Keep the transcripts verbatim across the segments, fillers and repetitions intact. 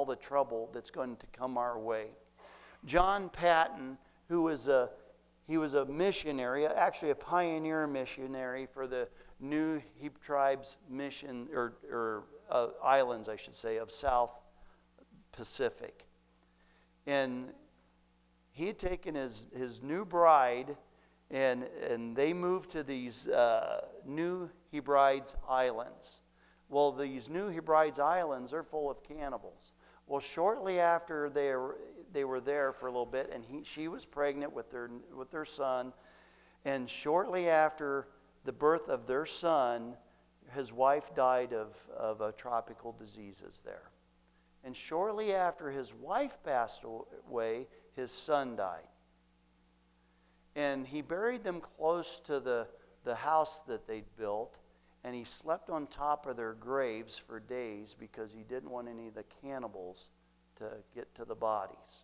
the trouble that's going to come our way. John Patton, who was a he was a missionary, actually a pioneer missionary for the New Hebrides mission or, or uh, islands, I should say, of South Pacific, and he had taken his his new bride, and and they moved to these uh, New Hebrides Islands. Well, these New Hebrides Islands are full of cannibals. Well, shortly after they were, they were there for a little bit, and he, she was pregnant with their with their son, and shortly after the birth of their son, his wife died of, of uh, tropical diseases there. And shortly after his wife passed away, his son died. And he buried them close to the, the house that they'd built, and he slept on top of their graves for days because he didn't want any of the cannibals to get to the bodies.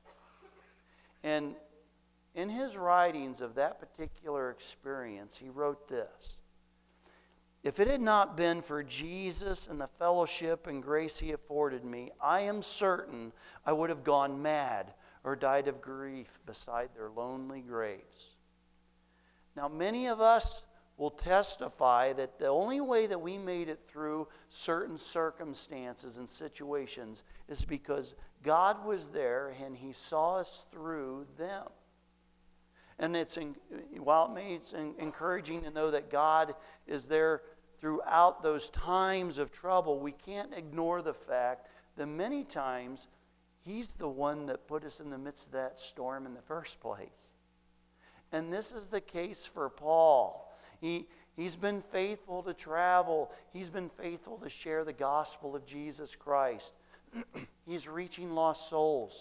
And in his writings of that particular experience, he wrote this: "If it had not been for Jesus and the fellowship and grace he afforded me, I am certain I would have gone mad or died of grief beside their lonely graves." Now, many of us will testify that the only way that we made it through certain circumstances and situations is because God was there and he saw us through them. And it's in, while it may it's encouraging to know that God is there throughout those times of trouble, we can't ignore the fact that many times he's the one that put us in the midst of that storm in the first place. And this is the case for Paul. He, he's been faithful to travel. He's been faithful to share the gospel of Jesus Christ. He's reaching lost souls.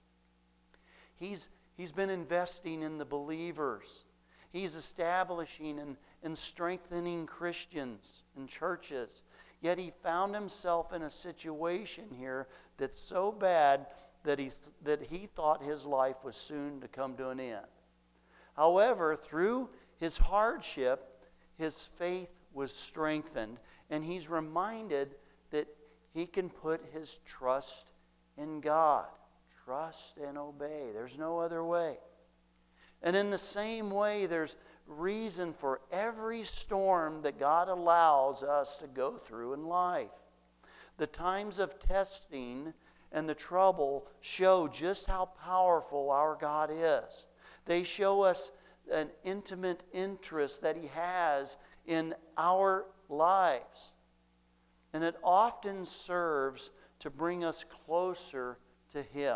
He's, he's been investing in the believers. He's establishing and, and strengthening Christians and churches. Yet he found himself in a situation here that's so bad that, he's, that he thought his life was soon to come to an end. However, through his hardship, his faith was strengthened, and he's reminded that he can put his trust in God. Trust and obey. There's no other way. And in the same way, there's reason for every storm that God allows us to go through in life. The times of testing and the trouble show just how powerful our God is. They show us an intimate interest that he has in our lives. And it often serves to bring us closer to him.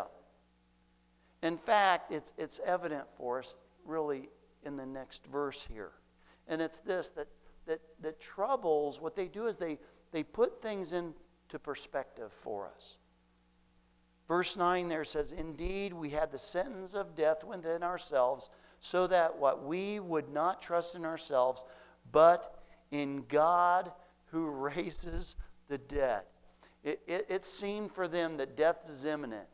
In fact, it's, it's evident for us really in the next verse here. And it's this, that, that, that troubles, what they do is they, they put things into perspective for us. Verse nine there says, "Indeed, we had the sentence of death within ourselves, so that what we would not trust in ourselves, but in God who raises the dead." It, it, it seemed for them that death is imminent.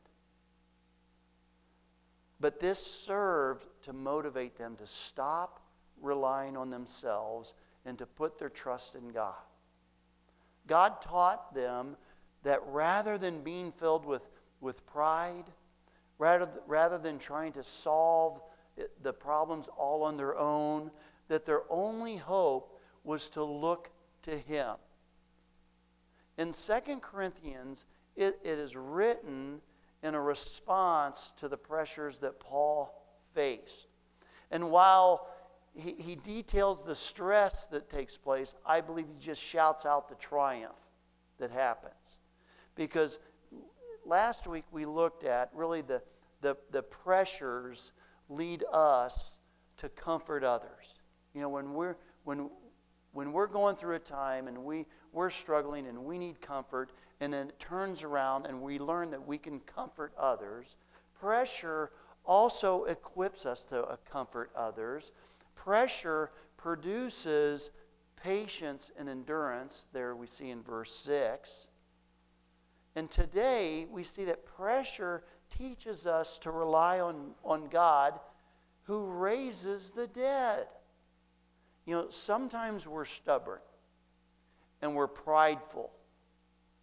But this served to motivate them to stop relying on themselves and to put their trust in God. God taught them that rather than being filled with with pride, rather, rather than trying to solve the problems all on their own, that their only hope was to look to him. In Second Corinthians, it, it is written in a response to the pressures that Paul faced. And while he, he details the stress that takes place, I believe he just shouts out the triumph that happens. Because last week we looked at really the, the, the pressures lead us to comfort others. You know, when we're when when we're going through a time and we, we're struggling and we need comfort, and then it turns around and we learn that we can comfort others, pressure also equips us to uh, comfort others. Pressure produces patience and endurance. There we see in verse six. And today, we see that pressure teaches us to rely on, on God who raises the dead. You know, sometimes we're stubborn and we're prideful.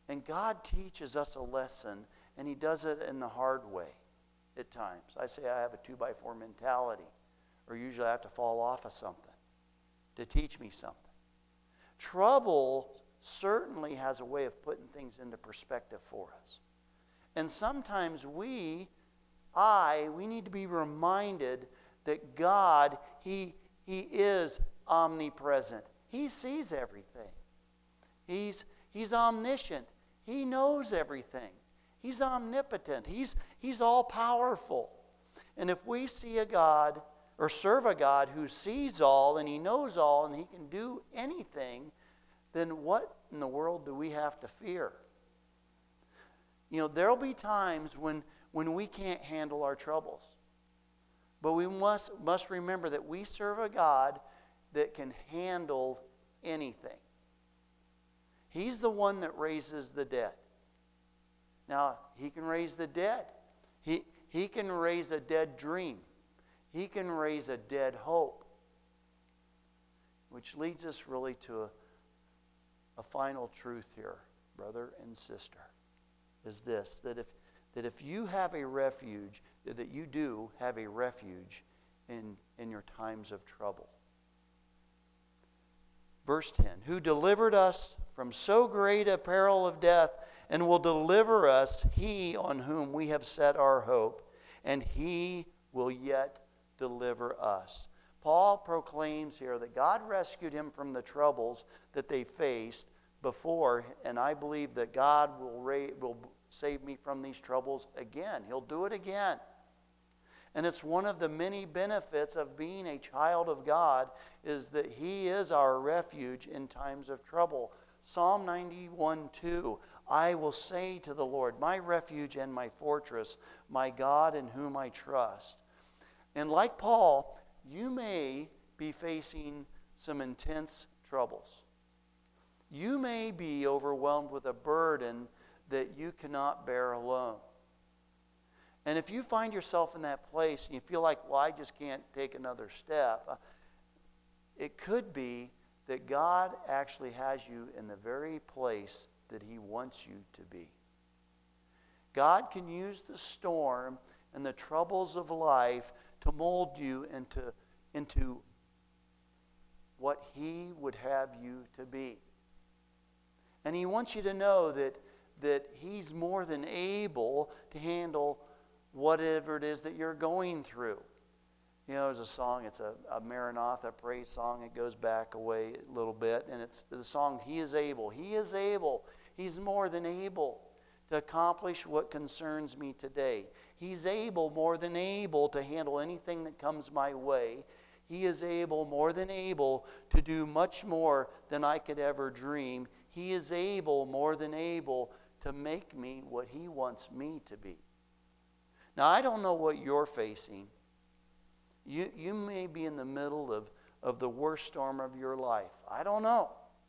And God teaches us a lesson, and he does it in the hard way at times. I say I have a two by four mentality, or usually I have to fall off of something to teach me something. Trouble certainly has a way of putting things into perspective for us. And sometimes we, I, we need to be reminded that God, He, He is omnipresent. He sees everything. He's, he's omniscient. He knows everything. He's omnipotent. He's, he's all-powerful. And if we see a God, or serve a God who sees all, and He knows all, and He can do anything, then what in the world do we have to fear? You know, there'll be times when, when we can't handle our troubles. But we must, must remember that we serve a God that can handle anything. He's the one that raises the dead. Now, He can raise the dead. He, he can raise a dead dream. He can raise a dead hope. Which leads us really to a, a final truth here, brother and sister, is this, that if, that if you have a refuge, that you do have a refuge in, in your times of trouble. Verse ten, who delivered us from so great a peril of death, and will deliver us, He on whom we have set our hope, and He will yet deliver us. Paul proclaims here that God rescued him from the troubles that they faced before, and I believe that God will, ra- will save me from these troubles again. He'll do it again. And it's one of the many benefits of being a child of God, is that He is our refuge in times of trouble. Psalm ninety-one two, I will say to the Lord, my refuge and my fortress, my God in whom I trust. And like Paul, you may be facing some intense troubles. You may be overwhelmed with a burden that you cannot bear alone. And if you find yourself in that place and you feel like, well, I just can't take another step, it could be that God actually has you in the very place that He wants you to be. God can use the storm and the troubles of life to mold you into, into what He would have you to be. And He wants you to know that, that He's more than able to handle whatever it is that you're going through. You know, there's a song, it's a, a Maranatha praise song. It goes back away a little bit, and it's the song, He is able. He is able. He's more than able to accomplish what concerns me today. He's able, more than able, to handle anything that comes my way. He is able, more than able, to do much more than I could ever dream. He is able, more than able, to make me what He wants me to be. Now, I don't know what you're facing. You, you may be in the middle of, of the worst storm of your life. I don't know.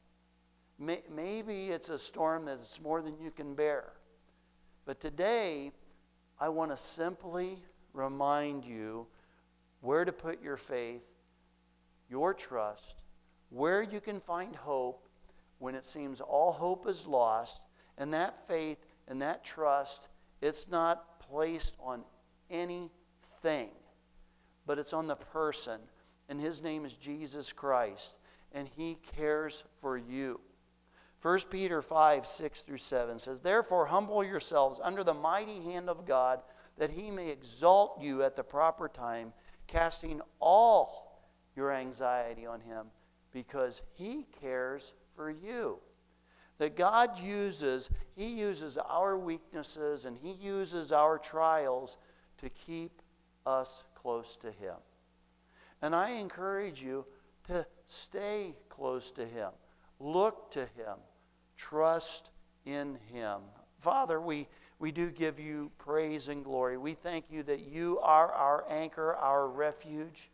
May, maybe it's a storm that's more than you can bear. But today, I want to simply remind you where to put your faith, your trust, where you can find hope when it seems all hope is lost. And that faith and that trust, it's not placed on anything, but it's on the person, and His name is Jesus Christ, and He cares for you. First Peter five, six through seven says, therefore humble yourselves under the mighty hand of God, that He may exalt you at the proper time, casting all your anxiety on Him, because He cares for you. That God uses, He uses our weaknesses and He uses our trials to keep us close to Him. And I encourage you to stay close to Him. Look to Him. Trust in Him. Father, we, we do give You praise and glory. We thank You that You are our anchor, our refuge.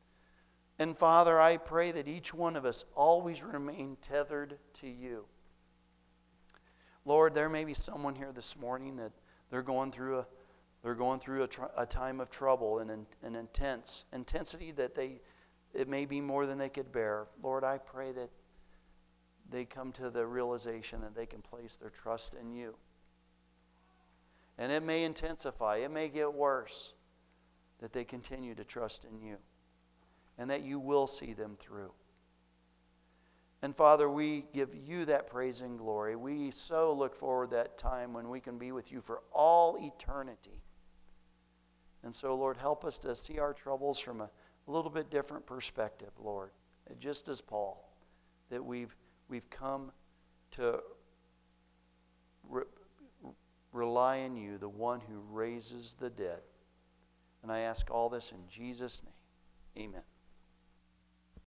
And Father, I pray that each one of us always remain tethered to You. Lord, there may be someone here this morning that they're going through a they're going through a, tr- a time of trouble and an, an intense intensity that they it may be more than they could bear. Lord, I pray that they come to the realization that they can place their trust in you. And it may intensify, it may get worse, that they continue to trust in you and that you will see them through. And Father, we give you that praise and glory. We so look forward to that time when we can be with you for all eternity. And so, Lord, help us to see our troubles from a little bit different perspective, Lord. Just as Paul, that we've we've come to re- rely on you, the one who raises the dead. And I ask all this in Jesus' name. Amen.